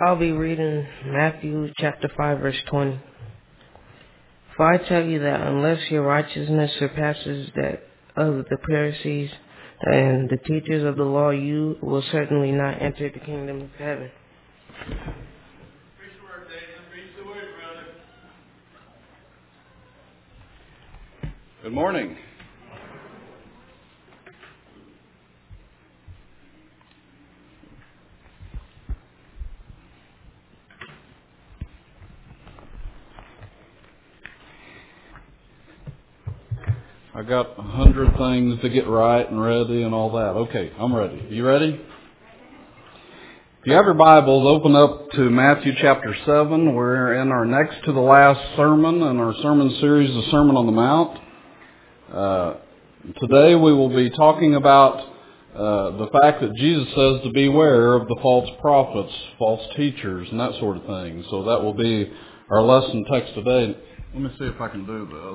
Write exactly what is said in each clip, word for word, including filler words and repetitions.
I'll be reading Matthew chapter five, verse twenty. For I tell you that unless your righteousness surpasses that of the Pharisees and the teachers of the law, you will certainly not enter the kingdom of heaven. Preach the word, David. Preach the word, brother. Good morning. I got a hundred things to get right and ready and all that. Okay, I'm ready. You ready? If you have your Bibles, open up to Matthew chapter seven. We're in our next to the last sermon in our sermon series, the Sermon on the Mount. Uh, today we will be talking about uh, the fact that Jesus says to beware of the false prophets, false teachers, and that sort of thing. So that will be our lesson text today. Let me see if I can do this.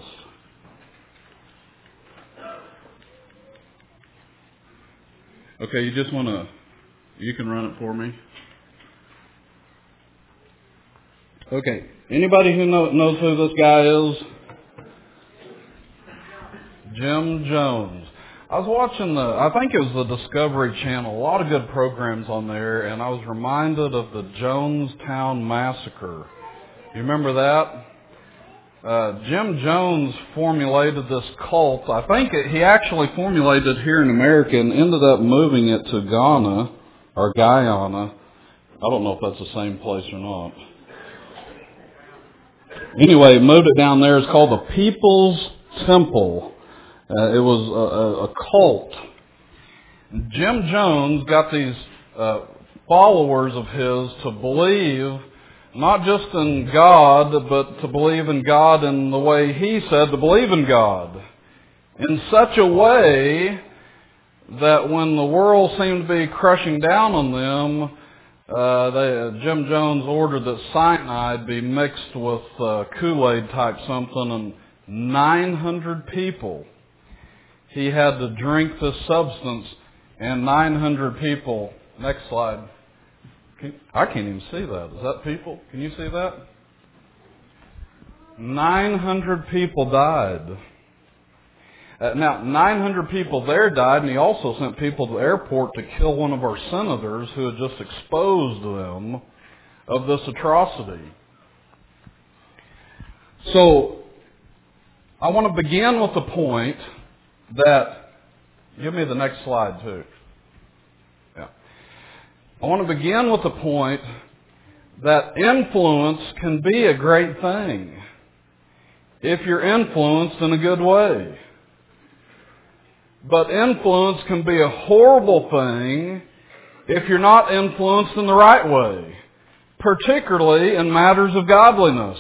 Okay, you just want to, you can run it for me. Okay, anybody who know, knows who this guy is? Jim Jones. I was watching the, I think it was the Discovery Channel, a lot of good programs on there, and I was reminded of the Jonestown Massacre. You remember that? Uh, Jim Jones formulated this cult. I think it, he actually formulated it here in America and ended up moving it to Ghana, or Guyana. I don't know if that's the same place or not. Anyway, moved it down there. It's called the People's Temple. Uh, it was a, a, a cult. Jim Jones got these uh, followers of his to believe not just in God, but to believe in God in the way he said to believe in God. In such a way that when the world seemed to be crushing down on them, uh, they, Jim Jones ordered that cyanide be mixed with uh, Kool-Aid type something, and nine hundred people, he had to drink this substance, and nine hundred people, next slide, I can't even see that. Is that people? Can you see that? nine hundred people died. Uh, now, nine hundred people there died, and he also sent people to the airport to kill one of our senators who had just exposed them of this atrocity. So, I want to begin with the point that, give me the next slide too. I want to begin with the point that influence can be a great thing if you're influenced in a good way. But influence can be a horrible thing if you're not influenced in the right way, particularly in matters of godliness.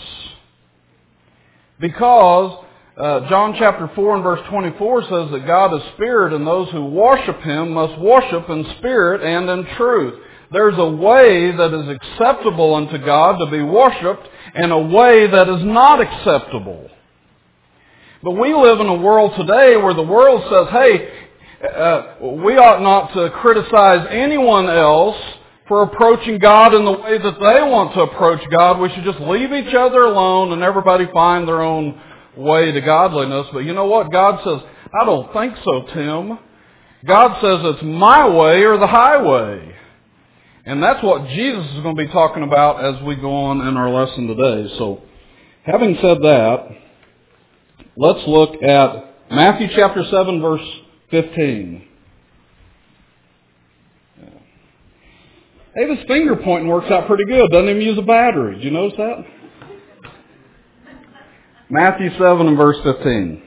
Because uh, John chapter four and verse twenty-four says that God is spirit, and those who worship Him must worship in spirit and in truth. There's a way that is acceptable unto God to be worshipped, and a way that is not acceptable. But we live in a world today where the world says, hey, uh, we ought not to criticize anyone else for approaching God in the way that they want to approach God. We should just leave each other alone and everybody find their own way to godliness. But you know what? God says, I don't think so, Tim. God says it's my way or the highway. And that's what Jesus is going to be talking about as we go on in our lesson today. So, having said that, let's look at Matthew chapter seven, verse fifteen. Hey, this finger pointing works out pretty good. Doesn't even use a battery. Did you notice that? Matthew seven and verse fifteen.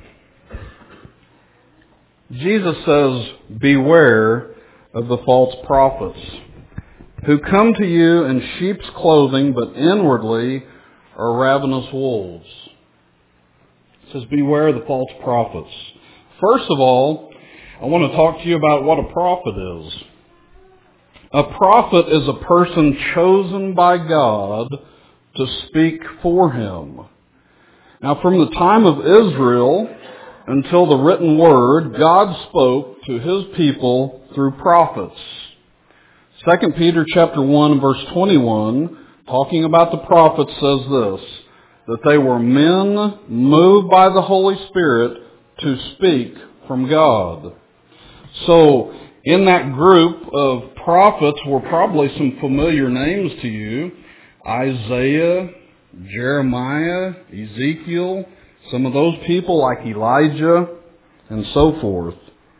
Jesus says, beware of the false prophets, who come to you in sheep's clothing, but inwardly are ravenous wolves. It says, beware of the false prophets. First of all, I want to talk to you about what a prophet is. A prophet is a person chosen by God to speak for Him. Now, from the time of Israel until the written word, God spoke to His people through prophets. Second Peter chapter one, verse twenty-one, talking about the prophets, says this, that they were men moved by the Holy Spirit to speak from God. So, in that group of prophets were probably some familiar names to you. Isaiah, Jeremiah, Ezekiel, some of those people like Elijah, and so forth.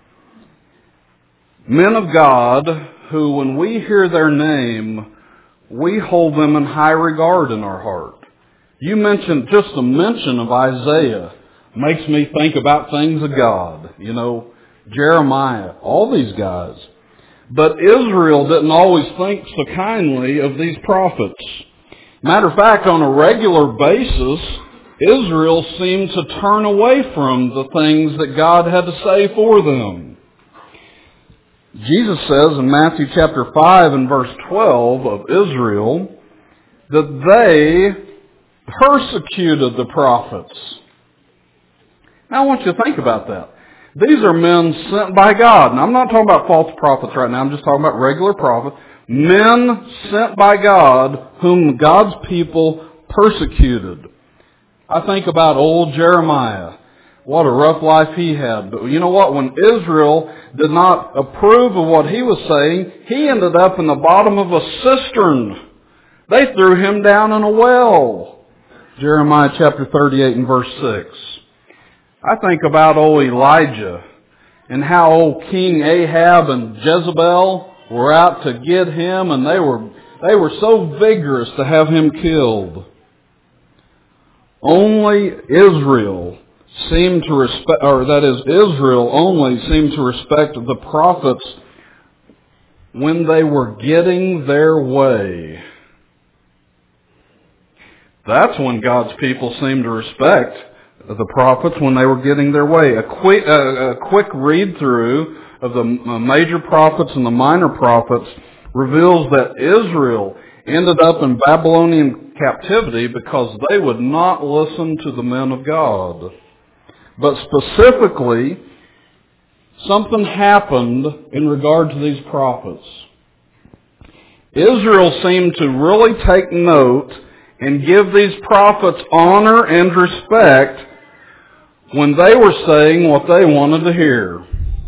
Men of God who, when we hear their name, we hold them in high regard in our heart. You mentioned, just the mention of Isaiah makes me think about things of God. You know, Jeremiah, all these guys. But Israel didn't always think so kindly of these prophets. Matter of fact, on a regular basis, Israel seemed to turn away from the things that God had to say for them. Jesus says in Matthew chapter five and verse twelve of Israel that they persecuted the prophets. Now I want you to think about that. These are men sent by God. And I'm not talking about false prophets right now. I'm just talking about regular prophets. Men sent by God whom God's people persecuted. I think about old Jeremiah. What a rough life he had. But you know what? When Israel did not approve of what he was saying, he ended up in the bottom of a cistern. They threw him down in a well. Jeremiah chapter thirty-eight and verse six. I think about old Elijah and how old King Ahab and Jezebel were out to get him, and they were they were so vigorous to have him killed. Only Israel seemed to respect, or that is, Israel only seemed to respect the prophets when they were getting their way. That's when God's people seemed to respect the prophets, when they were getting their way. A quick, uh, a quick read through of the major prophets and the minor prophets reveals that Israel ended up in Babylonian captivity because they would not listen to the men of God. But specifically, something happened in regard to these prophets. Israel seemed to really take note and give these prophets honor and respect when they were saying what they wanted to hear.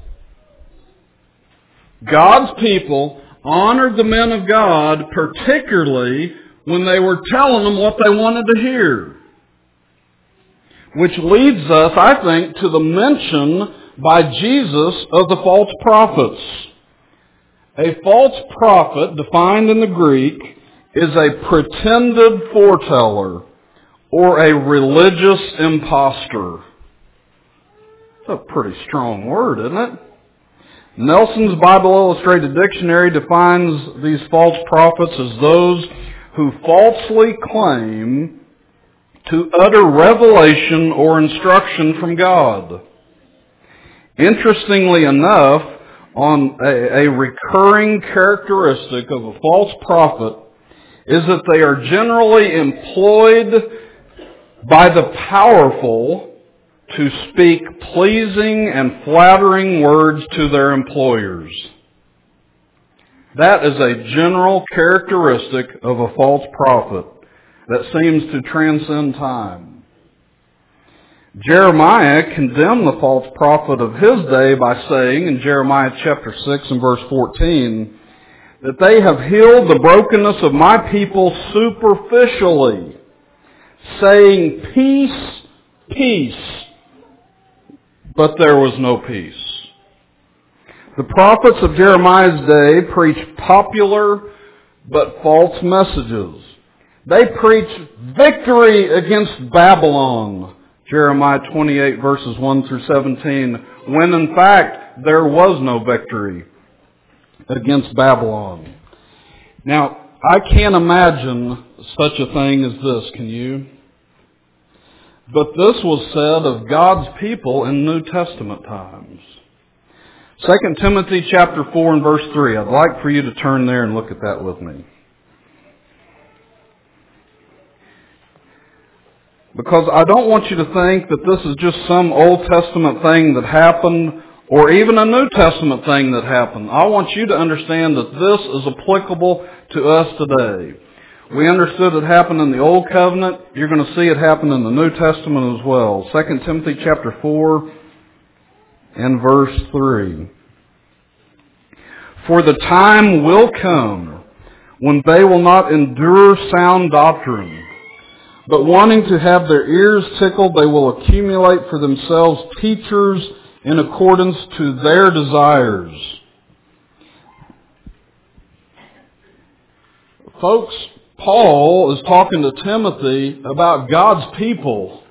God's people honored the men of God, particularly when they were telling them what they wanted to hear. Which leads us, I think, to the mention by Jesus of the false prophets. A false prophet, defined in the Greek, is a pretended foreteller or a religious impostor. That's a pretty strong word, isn't it? Nelson's Bible Illustrated Dictionary defines these false prophets as those who falsely claim to utter revelation or instruction from God. Interestingly enough, on a, a recurring characteristic of a false prophet is that they are generally employed by the powerful to speak pleasing and flattering words to their employers. That is a general characteristic of a false prophet that seems to transcend time. Jeremiah condemned the false prophet of his day by saying in Jeremiah chapter six and verse fourteen that they have healed the brokenness of my people superficially, saying peace, peace, but there was no peace. The prophets of Jeremiah's day preached popular but false messages. They preached victory against Babylon, Jeremiah twenty-eight verses one through seventeen, when in fact there was no victory against Babylon. Now, I can't imagine such a thing as this, can you? But this was said of God's people in New Testament times. Second Timothy chapter four and verse three. I'd like for you to turn there and look at that with me. Because I don't want you to think that this is just some Old Testament thing that happened or even a New Testament thing that happened. I want you to understand that this is applicable to us today. We understood it happened in the Old Covenant. You're going to see it happen in the New Testament as well. Second Timothy chapter four and verse three. For the time will come when they will not endure sound doctrine, but wanting to have their ears tickled, they will accumulate for themselves teachers in accordance to their desires. Folks, Paul is talking to Timothy about God's people.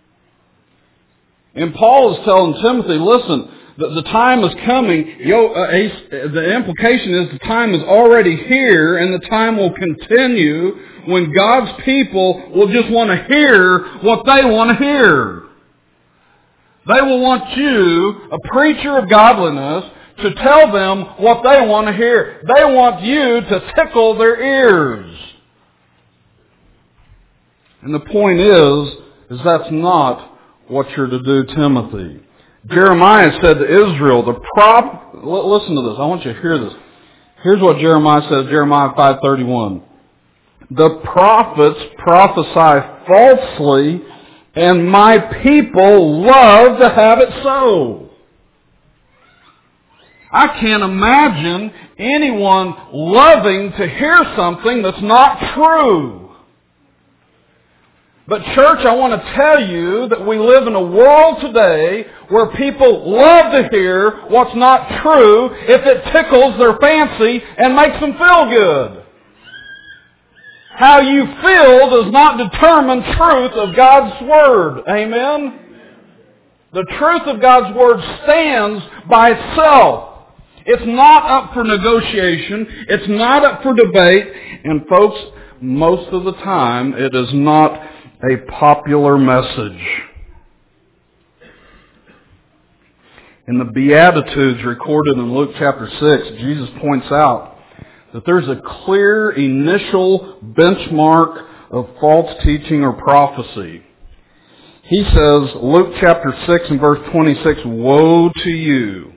And Paul is telling Timothy, listen, the, the time is coming. Yo, uh, the implication is the time is already here, and the time will continue when God's people will just want to hear what they want to hear. They will want you, a preacher of godliness, to tell them what they want to hear. They want you to tickle their ears. And the point is, is that's not what you're to do, Timothy. Jeremiah said to Israel, the prop, listen to this, I want you to hear this. Here's what Jeremiah says, Jeremiah five thirty-one. The prophets prophesy falsely, and my people love to have it so. I can't imagine anyone loving to hear something that's not true. But church, I want to tell you that we live in a world today where people love to hear what's not true if it tickles their fancy and makes them feel good. How you feel does not determine truth of God's Word. Amen? The truth of God's Word stands by itself. It's not up for negotiation. It's not up for debate. And folks, most of the time, it is not a popular message. In the Beatitudes recorded in Luke chapter six, Jesus points out that there's a clear initial benchmark of false teaching or prophecy. He says, Luke chapter six and verse twenty-six, woe to you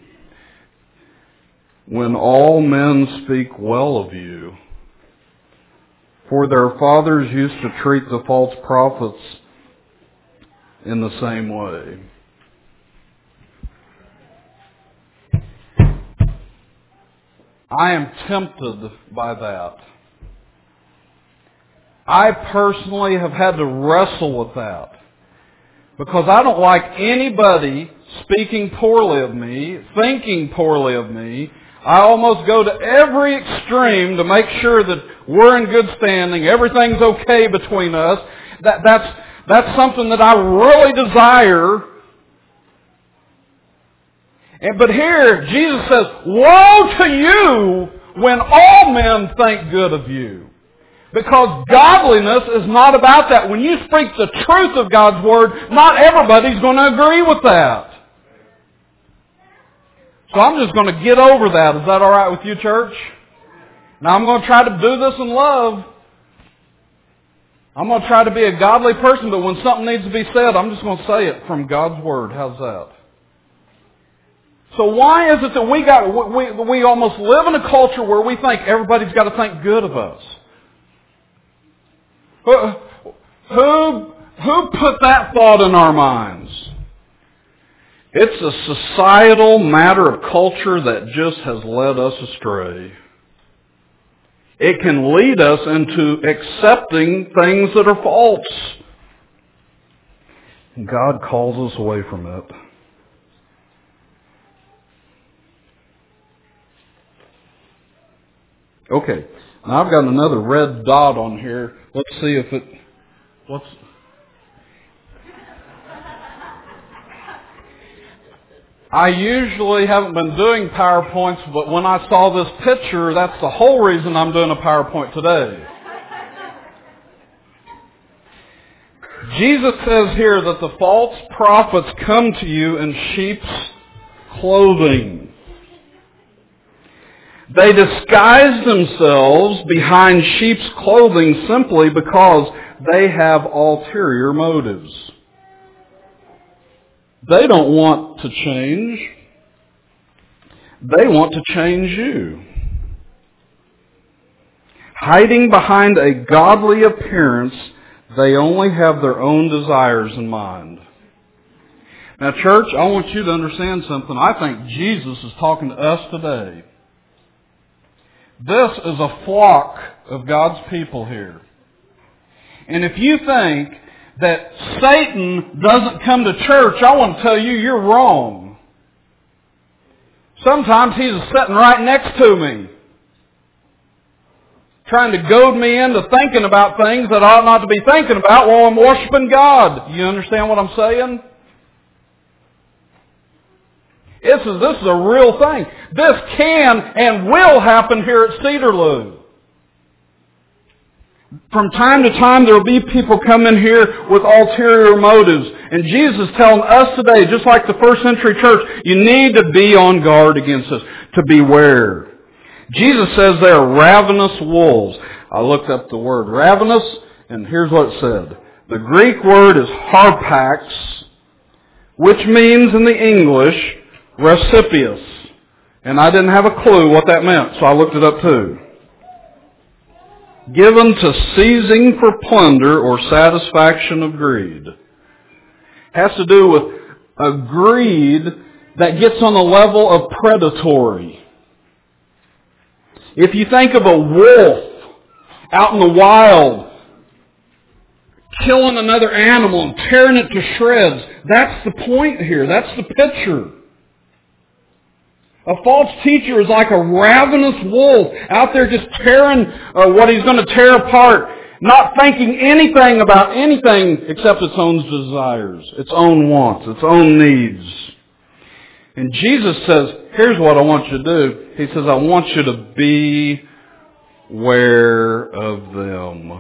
when all men speak well of you. For their fathers used to treat the false prophets in the same way. I am tempted by that. I personally have had to wrestle with that. Because I don't like anybody speaking poorly of me, thinking poorly of me. I almost go to every extreme to make sure that we're in good standing, everything's okay between us. That, that's, that's something that I really desire. And, but here, Jesus says, woe to you when all men think good of you. Because godliness is not about that. When you speak the truth of God's Word, not everybody's going to agree with that. So I'm just going to get over that. Is that all right with you, church? Now I'm going to try to do this in love. I'm going to try to be a godly person, but when something needs to be said, I'm just going to say it from God's Word. How's that? So why is it that we got we we almost live in a culture where we think everybody's got to think good of us? Who who, who put that thought in our minds? It's a societal matter of culture that just has led us astray. It can lead us into accepting things that are false. God calls us away from it. Okay, now I've got another red dot on here. Let's see if it... What's... I usually haven't been doing PowerPoints, but when I saw this picture, that's the whole reason I'm doing a PowerPoint today. Jesus says here that the false prophets come to you in sheep's clothing. They disguise themselves behind sheep's clothing simply because they have ulterior motives. They don't want to change. They want to change you. Hiding behind a godly appearance, they only have their own desires in mind. Now, church, I want you to understand something. I think Jesus is talking to us today. This is a flock of God's people here. And if you think that Satan doesn't come to church, I want to tell you, you're wrong. Sometimes he's sitting right next to me, trying to goad me into thinking about things that I ought not to be thinking about while I'm worshiping God. You understand what I'm saying? This is, this is a real thing. This can and will happen here at Cedarloo. From time to time, there will be people come in here with ulterior motives. And Jesus is telling us today, just like the first century church, you need to be on guard against this, to beware. Jesus says they are ravenous wolves. I looked up the word ravenous, and here's what it said. The Greek word is harpax, which means in the English, recipius. And I didn't have a clue what that meant, so I looked it up too. Given to seizing for plunder or satisfaction of greed. Has to do with a greed that gets on the level of predatory. If you think of a wolf out in the wild, killing another animal and tearing it to shreds, that's the point here. That's the picture. A false teacher is like a ravenous wolf out there just tearing uh, what he's going to tear apart, not thinking anything about anything except its own desires, its own wants, its own needs. And Jesus says, here's what I want you to do. He says, I want you to beware of them.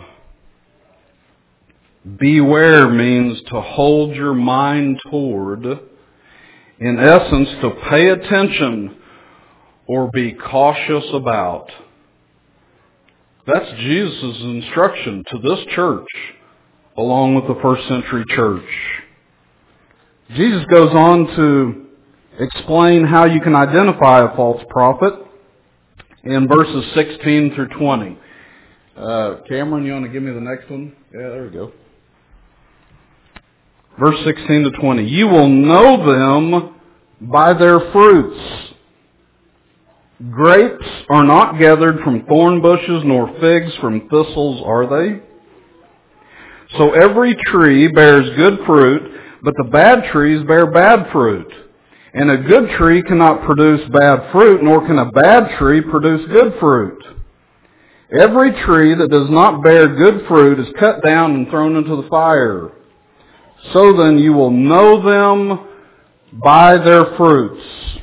Beware means to hold your mind toward, in essence, to pay attention or be cautious about. That's Jesus' instruction to this church, along with the first century church. Jesus goes on to explain how you can identify a false prophet in verses sixteen through twenty. Uh, Cameron, you want to give me the next one? Yeah, there we go. Verse sixteen to twenty. You will know them by their fruits. Grapes are not gathered from thorn bushes, nor figs from thistles, are they? So every tree bears good fruit, but the bad trees bear bad fruit. And a good tree cannot produce bad fruit, nor can a bad tree produce good fruit. Every tree that does not bear good fruit is cut down and thrown into the fire. So then you will know them by their fruits.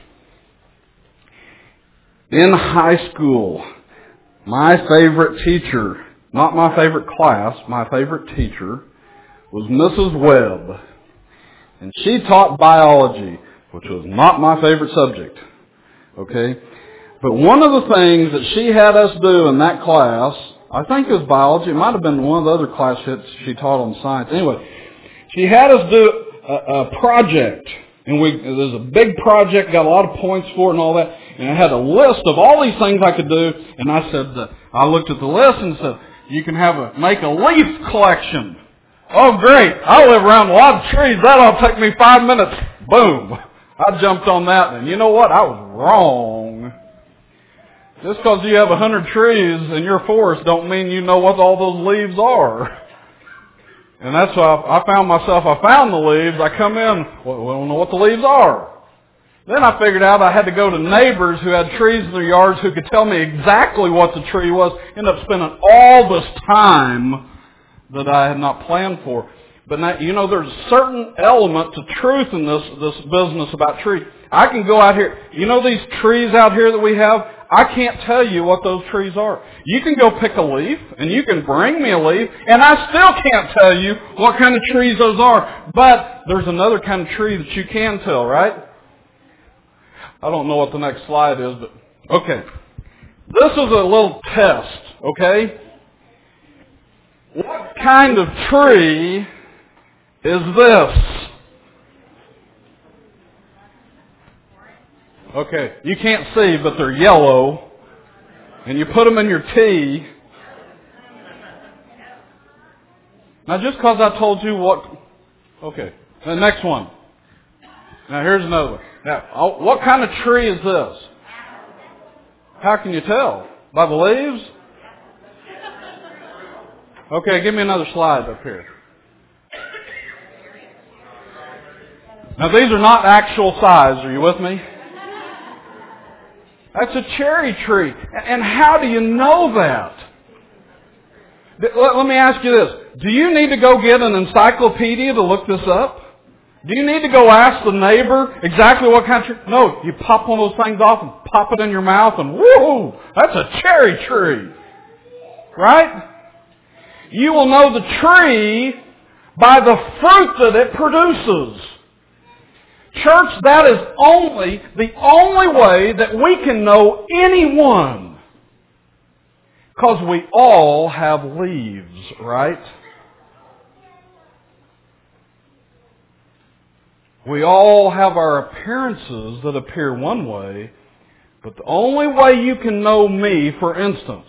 In high school, my favorite teacher, not my favorite class, my favorite teacher, was Missus Webb. And she taught biology, which was not my favorite subject. Okay? But one of the things that she had us do in that class, I think it was biology, it might have been one of the other classes she taught on science. Anyway, she had us do a, a project, and we it was a big project, got a lot of points for it and all that, and I had a list of all these things I could do, and I said, uh, I looked at the list and said, you can have a make a leaf collection. Oh, great! I live around a lot of trees. That'll take me five minutes. Boom! I jumped on that, and you know what? I was wrong. Just because you have a hundred trees in your forest don't mean you know what all those leaves are. And that's why I found myself, I found the leaves, I come in, well, I don't know what the leaves are. Then I figured out I had to go to neighbors who had trees in their yards who could tell me exactly what the tree was. Ended up spending all this time that I had not planned for. But now, you know, there's a certain element to truth in this, this business about trees. I can go out here, you know these trees out here that we have? I can't tell you what those trees are. You can go pick a leaf, and you can bring me a leaf, and I still can't tell you what kind of trees those are. But there's another kind of tree that you can tell, right? I don't know what the next slide is, but okay. This is a little test, okay? What kind of tree is this? Okay, you can't see, but they're yellow. And you put them in your tea. Now, just because I told you what... Okay, the next one. Now, here's another one. Now, what kind of tree is this? How can you tell? By the leaves? Okay, give me another slide up here. Now, these are not actual size. Are you with me? That's a cherry tree. And how do you know that? Let me ask you this. Do you need to go get an encyclopedia to look this up? Do you need to go ask the neighbor exactly what kind of tree? No, you pop one of those things off and pop it in your mouth and whoo, that's a cherry tree. Right? You will know the tree by the fruit that it produces. Church, that is only, the only way that we can know anyone. Because we all have leaves, right? We all have our appearances that appear one way, but the only way you can know me, for instance,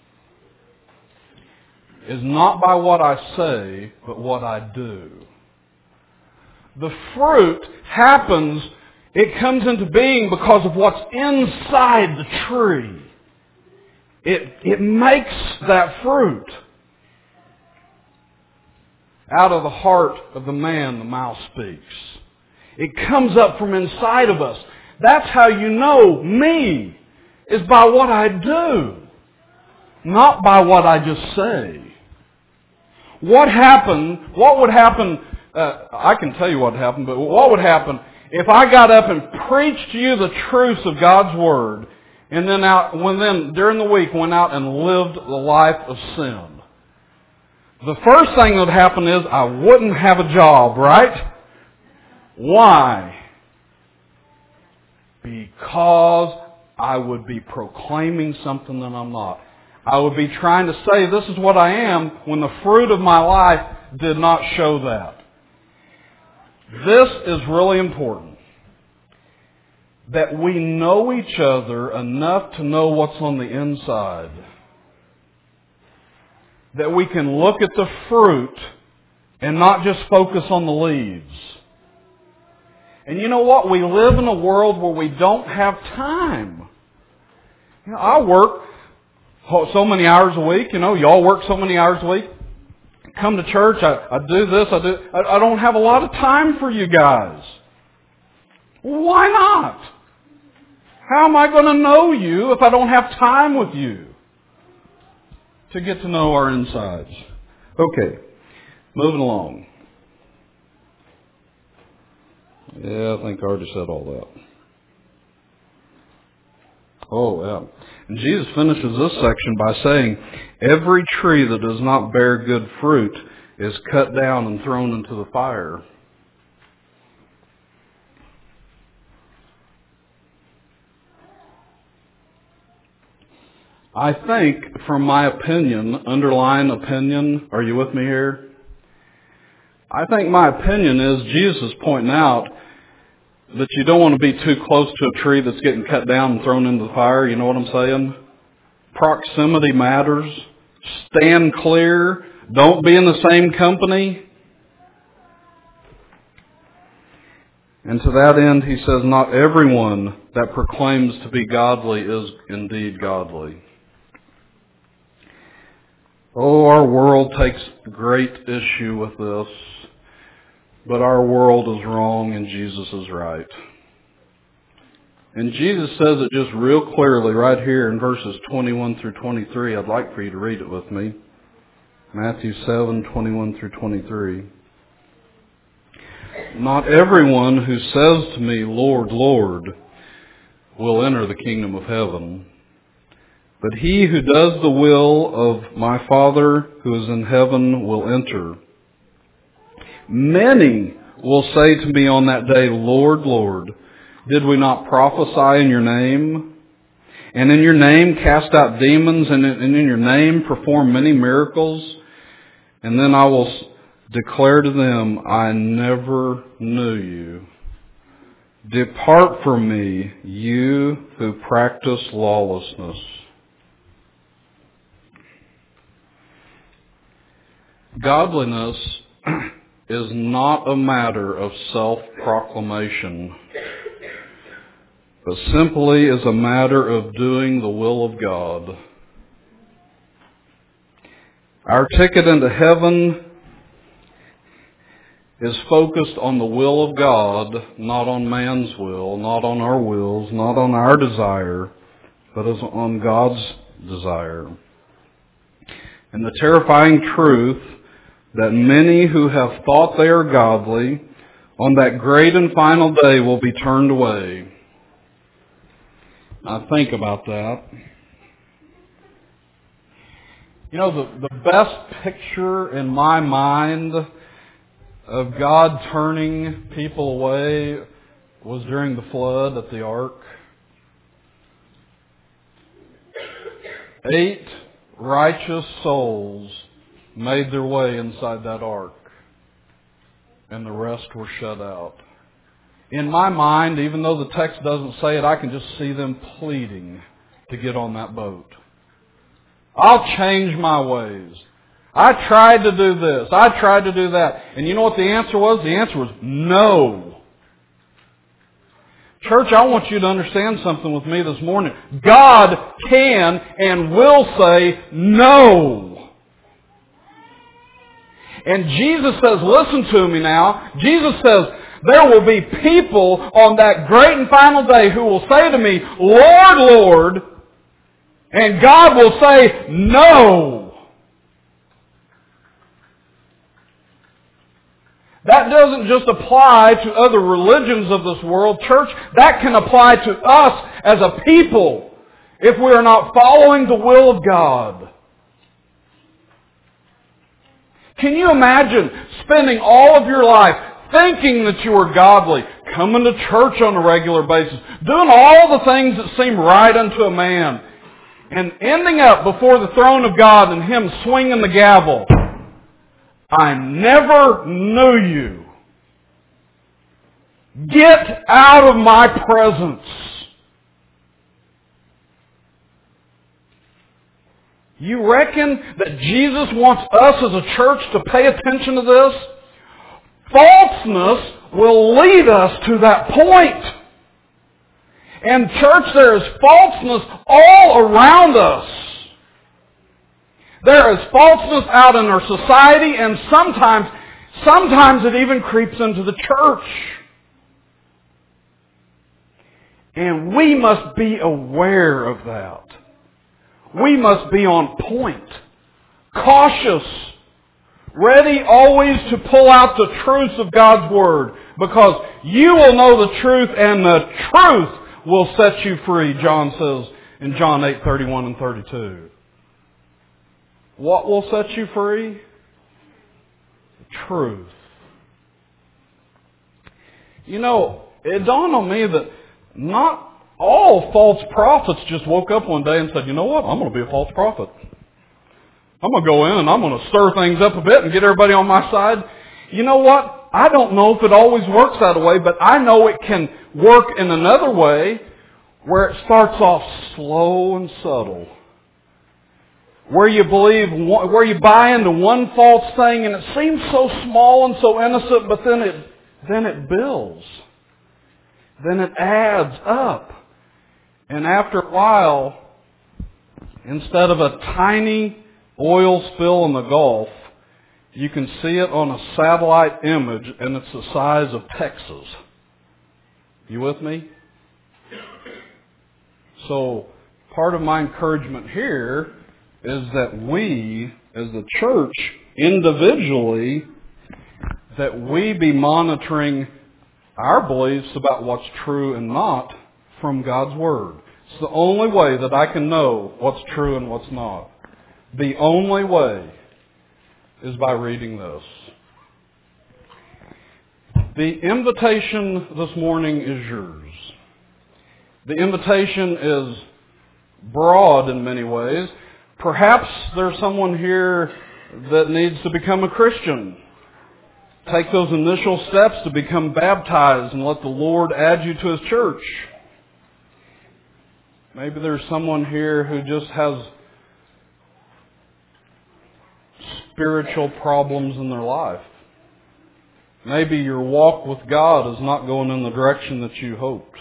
is not by what I say, but what I do. The fruit happens, it comes into being because of what's inside the tree. It, it makes that fruit. Out of the heart of the man, the mouth speaks. It comes up from inside of us. That's how you know me, is by what I do, not by what I just say. What happened, what would happen, uh, I can tell you what happened, but what would happen if I got up and preached to you the truths of God's Word, and then out, when then during the week went out and lived the life of sin? The first thing that would happen is I wouldn't have a job, right? Why? Because I would be proclaiming something that I'm not. I would be trying to say this is what I am when the fruit of my life did not show that. This is really important. That we know each other enough to know what's on the inside. That we can look at the fruit and not just focus on the leaves. And you know what? We live in a world where we don't have time. You know, I work so many hours a week. You know, y'all work so many hours a week. Come to church. I, I do this. I do. I, I don't have a lot of time for you guys. Why not? How am I going to know you if I don't have time with you to get to know our insides? Okay, moving along. Yeah, I think I already said all that. Oh, yeah. And Jesus finishes this section by saying, every tree that does not bear good fruit is cut down and thrown into the fire. I think, from my opinion, underline opinion, are you with me here? I think my opinion is Jesus is pointing out that you don't want to be too close to a tree that's getting cut down and thrown into the fire. You know what I'm saying? Proximity matters. Stand clear. Don't be in the same company. And to that end, he says, not everyone that proclaims to be godly is indeed godly. Oh, our world takes great issue with this. But our world is wrong and Jesus is right. And Jesus says it just real clearly right here in verses twenty-one through twenty-three. I'd like for you to read it with me. Matthew seven, twenty-one through twenty-three. Not everyone who says to me, Lord, Lord, will enter the kingdom of heaven, but he who does the will of my Father who is in heaven will enter. Many will say to me on that day, Lord, Lord, did we not prophesy in your name? And in your name cast out demons, and in your name perform many miracles? And then I will declare to them, I never knew you. Depart from me, you who practice lawlessness. Godliness is not a matter of self-proclamation, but simply is a matter of doing the will of God. Our ticket into heaven is focused on the will of God, not on man's will, not on our wills, not on our desire, but is on God's desire. And the terrifying truth that many who have thought they are godly on that great and final day will be turned away. I think about that. You know, the, the best picture in my mind of God turning people away was during the flood at the ark. Eight righteous souls made their way inside that ark, and the rest were shut out. In my mind, even though the text doesn't say it, I can just see them pleading to get on that boat. I'll change my ways. I tried to do this. I tried to do that. And you know what the answer was? The answer was no. Church, I want you to understand something with me this morning. God can and will say no. And Jesus says, listen to me now. Jesus says, there will be people on that great and final day who will say to me, Lord, Lord, and God will say, no. That doesn't just apply to other religions of this world, church. That can apply to us as a people if we are not following the will of God. Can you imagine spending all of your life thinking that you are godly, coming to church on a regular basis, doing all the things that seem right unto a man, and ending up before the throne of God and Him swinging the gavel? I never knew you. Get out of my presence. You reckon that Jesus wants us as a church to pay attention to this? Falseness will lead us to that point. And church, there is falseness all around us. There is falseness out in our society, and sometimes, sometimes it even creeps into the church. And we must be aware of that. We must be on point, cautious, ready always to pull out the truths of God's Word, because you will know the truth, and the truth will set you free, John says in John eight, thirty-one and thirty-two. What will set you free? The truth. You know, it dawned on me that not all false prophets just woke up one day and said, you know what, I'm going to be a false prophet. I'm going to go in and I'm going to stir things up a bit and get everybody on my side. You know what? I don't know if it always works that way, but I know it can work in another way where it starts off slow and subtle. Where you believe, where you buy into one false thing and it seems so small and so innocent, but then it, then it builds. Then it adds up. And after a while, instead of a tiny oil spill in the Gulf, you can see it on a satellite image and it's the size of Texas. You with me? So, part of my encouragement here is that we, as the church, individually, that we be monitoring our beliefs about what's true and not from God's Word. It's the only way that I can know what's true and what's not. The only way is by reading this. The invitation this morning is yours. The invitation is broad in many ways. Perhaps there's someone here that needs to become a Christian. take those initial steps to become baptized and let the Lord add you to His church. Maybe there's someone here who just has spiritual problems in their life. Maybe your walk with God is not going in the direction that you hoped.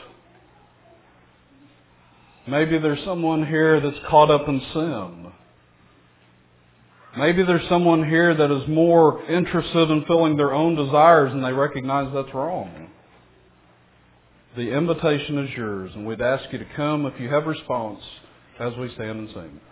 Maybe there's someone here that's caught up in sin. Maybe there's someone here that is more interested in filling their own desires and they recognize that's wrong. The invitation is yours, and we'd ask you to come if you have response as we stand and sing.